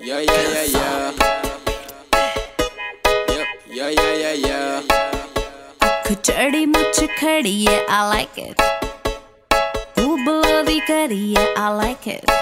Yeah, yeah, yeah, yeah. Yep, yeah, yeah, yeah, yeah. खिचड़ी मुझ खड़ी है, I like it. Boobaladi kari, yeah, I like it.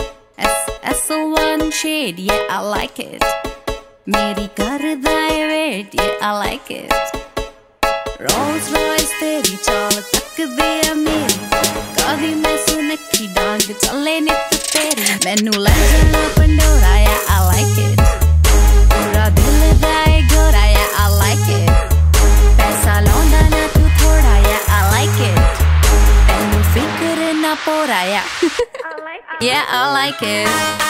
S1 shade, yeah, I like it. मेरी करदा है wait, yeah, I like it. Rolls Royce तेरी चाल तक दे मेरी, कभी मैं सुनखी डांग चले नित तेरी, मैनू ले जाना Pandora, yeah, I like it. पूरा दिल दा है गोरा, yeah, I like it. पैसा लौंदा ना तू थोड़ा, yeah, I like it. तैनू फिक्र ना पोरा, yeah, yeah, I like it.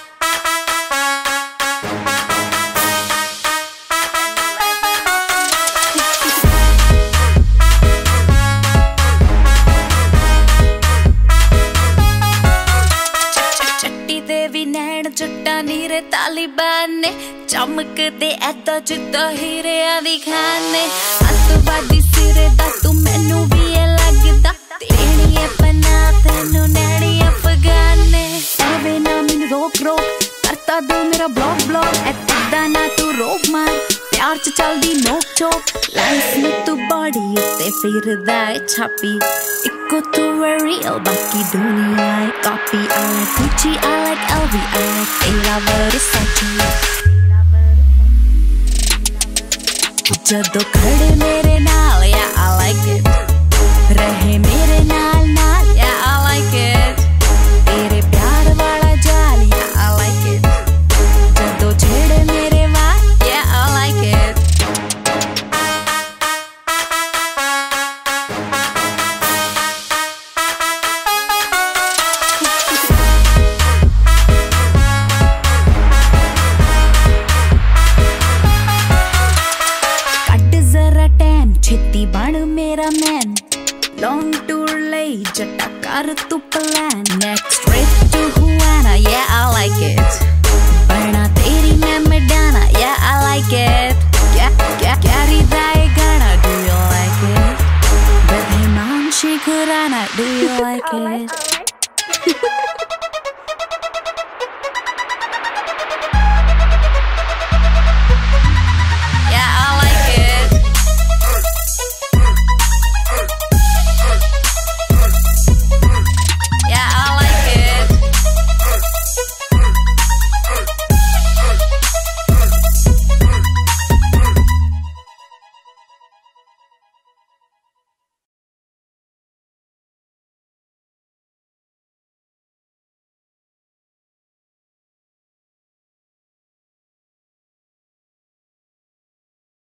जट्टा नीरे तालिबान ने चमक दे ऐदा जिद्दा हीरिया दी खाने, अतवादी सिरे दा तू मैनू भी ये लगदा, तेरी है पना तेनू नैनी अफगान ने, एवे ना मैनू रोक रोक करता दू मेरा ब्लॉक ब्लॉक, ऐदा ना तू रोक मार प्यार च चलदी नोक चोक, लाइफ में तू बॉडी उत्ते फिरदा है छापी, इको तू है real बाकी दुनिया है copy, I like Gucci, I like LV, I like तेरा Versace, जदों खड़े मेरे नाल, yeah, I like it, रहे मेरे नाल नाल, yeah, I like it, तेरे प्यार वाला जाल, yeah, I like it, जदों छेड़े मेरे वाल, yeah, I like it. छेती बन मेरा मैन, लॉन्ग टूर लई जट्टा कर तू प्लान,